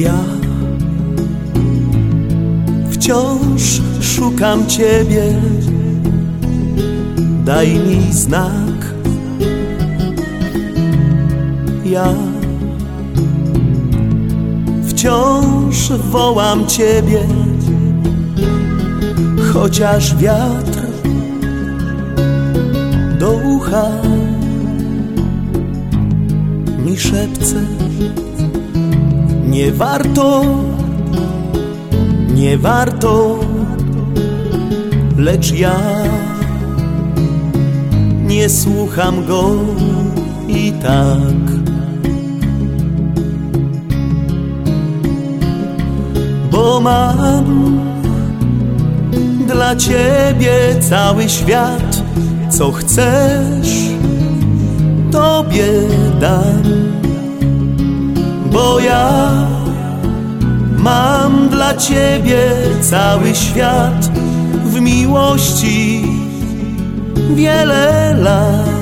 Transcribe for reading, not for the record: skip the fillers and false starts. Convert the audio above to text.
Ja wciąż szukam Ciebie, daj mi znak. Ja wciąż wołam Ciebie, chociaż wiatr do ucha mi szepce. Nie warto, nie warto, lecz ja nie słucham go i tak. Bo mam dla Ciebie cały świat, co chcesz, Tobie dam. Bo ja mam dla Ciebie cały świat, w miłości wiele lat.